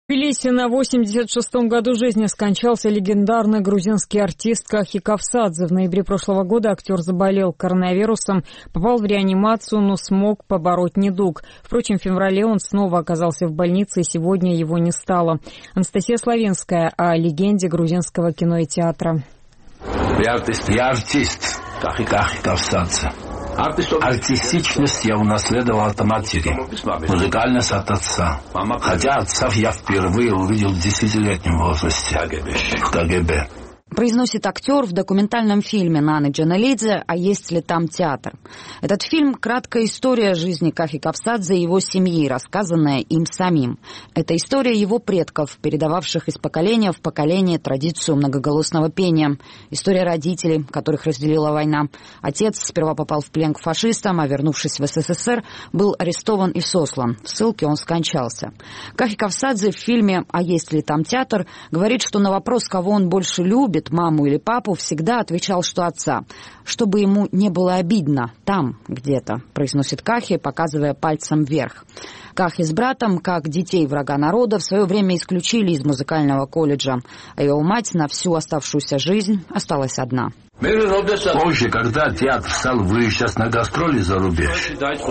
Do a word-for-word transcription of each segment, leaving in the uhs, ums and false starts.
В Тбилиси на восемьдесят шестом году жизни скончался легендарный грузинский артист Кахи Кавсадзе. В ноябре прошлого года актер заболел коронавирусом, попал в реанимацию, но смог побороть недуг. Впрочем, в феврале он снова оказался в больнице, и сегодня его не стало. Анастасия Славинская о легенде грузинского кино и театра. Я артист, я артист Кахи Кавсадзе. Артистичность я унаследовал от матери, музыкальность от отца. Хотя отца я впервые увидел в десятилетнем возрасте в КГБ. Произносит актер в документальном фильме Наны Джаналидзе «А есть ли там театр?». Этот фильм – краткая история жизни Кахи Кавсадзе и его семьи, рассказанная им самим. Это история его предков, передававших из поколения в поколение традицию многоголосного пения. История родителей, которых разделила война. Отец сперва попал в плен к фашистам, а вернувшись в СССР, был арестован и сослан. В ссылке он скончался. Кахи Кавсадзе в фильме «А есть ли там театр?» говорит, что на вопрос, кого он больше любит, маму или папу, всегда отвечал, что отца. Чтобы ему не было обидно, там где-то, произносит Кахи, показывая пальцем вверх. Кахи с братом, как детей врага народа, в свое время исключили из музыкального колледжа, а его мать на всю оставшуюся жизнь осталась одна. Позже, когда театр стал выезжать на гастроли за рубеж,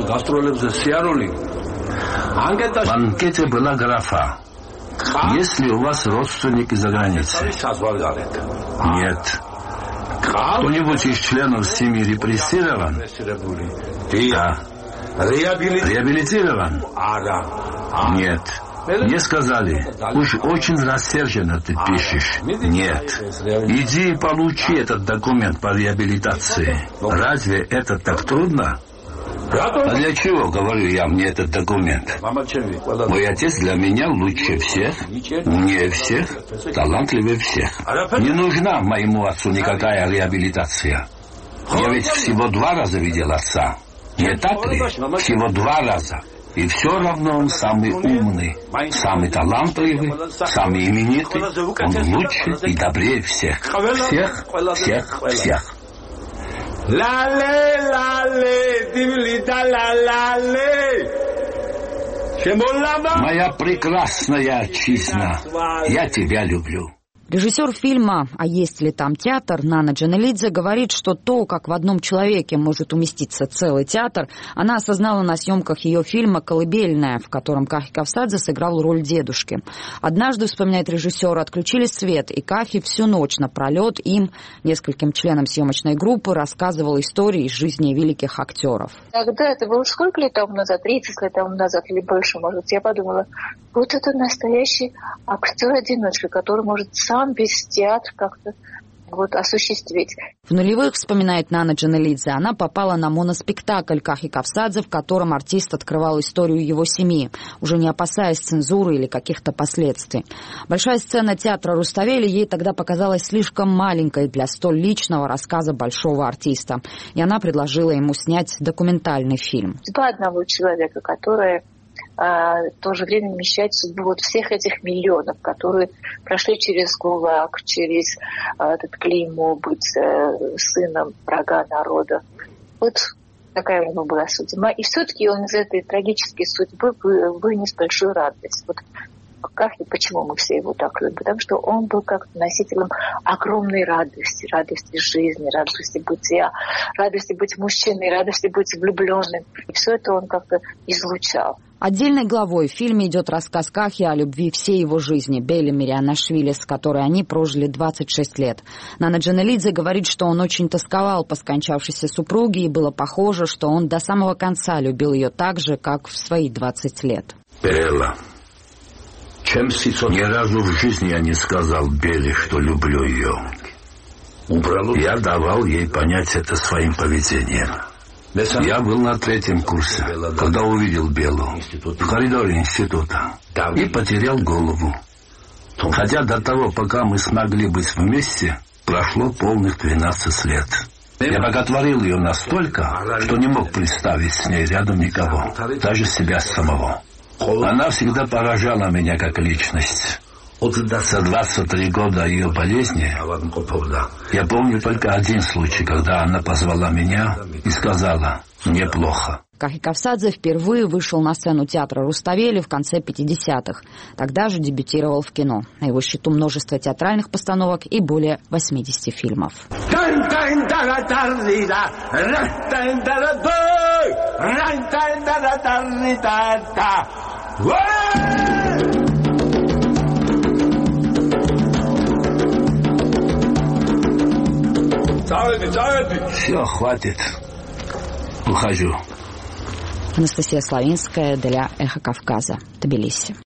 в анкете была графа: есть ли у вас родственники за границей? Нет. Кто-нибудь из членов семьи репрессирован? Да. Реабилитирован? Нет. Мне сказали: уж очень рассерженно ты пишешь. Нет. Иди и получи этот документ по реабилитации. Разве это так трудно? А для чего, говорю я, мне этот документ? Мой отец для меня лучше всех, умнее всех, талантливее всех. Не нужна моему отцу никакая реабилитация. Я ведь всего два раза видел отца. Не так ли? Всего два раза. И все равно он самый умный, самый талантливый, самый именитый. Он лучше и добрее всех. Всех, всех, всех. Лале, лале, дивлита, лале. Моя прекрасная отчизна, я тебя люблю. Режиссер фильма «А есть ли там театр» Нана Джаналидзе говорит, что то, как в одном человеке может уместиться целый театр, она осознала на съемках ее фильма «Колыбельная», в котором Кахи Кавсадзе сыграл роль дедушки. Однажды, вспоминает режиссер, отключили свет, и Кахи всю ночь напролет им, нескольким членам съемочной группы, рассказывал истории из жизни великих актеров. Тогда это было сколько лет тому назад, тридцать лет тому назад или больше, может, я подумала, вот это настоящий актер-одиночка, который может сам без театра как-то вот осуществить. В нулевых, вспоминает Нана Джаналидзе, она попала на моноспектакль Кахи Кавсадзе, в котором артист открывал историю его семьи, уже не опасаясь цензуры или каких-то последствий. Большая сцена театра Руставели ей тогда показалась слишком маленькой для столь личного рассказа большого артиста, и она предложила ему снять документальный фильм. Судьба одного человека, которая в то же время вмещать судьбу вот всех этих миллионов, которые прошли через ГУЛАГ, через этот клеймо быть сыном врага народа. Вот такая у него была судьба. И все-таки он из этой трагической судьбы вынес большую радость. Вот как и почему мы все его так любим? Потому что он был как носителем огромной радости, радости жизни, радости бытия, радости быть мужчиной, радости быть влюбленным. И все это он как-то излучал. Отдельной главой в фильме идет рассказ Кахи о любви всей его жизни, Бели Мирианашвили, с которой они прожили двадцать шесть лет. Нана Джаналидзе говорит, что он очень тосковал по скончавшейся супруге, и было похоже, что он до самого конца любил ее так же, как в свои двадцать лет. Белла. Ни разу в жизни я не сказал Белле, что люблю ее. Я давал ей понять это своим поведением. Я был на третьем курсе, когда увидел Беллу в коридоре института и потерял голову. Хотя до того, пока мы смогли быть вместе, прошло полных двенадцать лет. Я боготворил ее настолько, что не мог представить с ней рядом никого, даже себя самого. Она всегда поражала меня как личность. За двадцать три года ее болезни я помню только один случай, когда она позвала меня и сказала: «Мне плохо». Кахи Кавсадзе впервые вышел на сцену театра Руставели в конце пятидесятых. Тогда же дебютировал в кино. На его счету множество театральных постановок и более восьмидесяти фильмов. Все, хватит. Ухожу. Анастасия Славинская для «Эхо Кавказа», Тбилиси.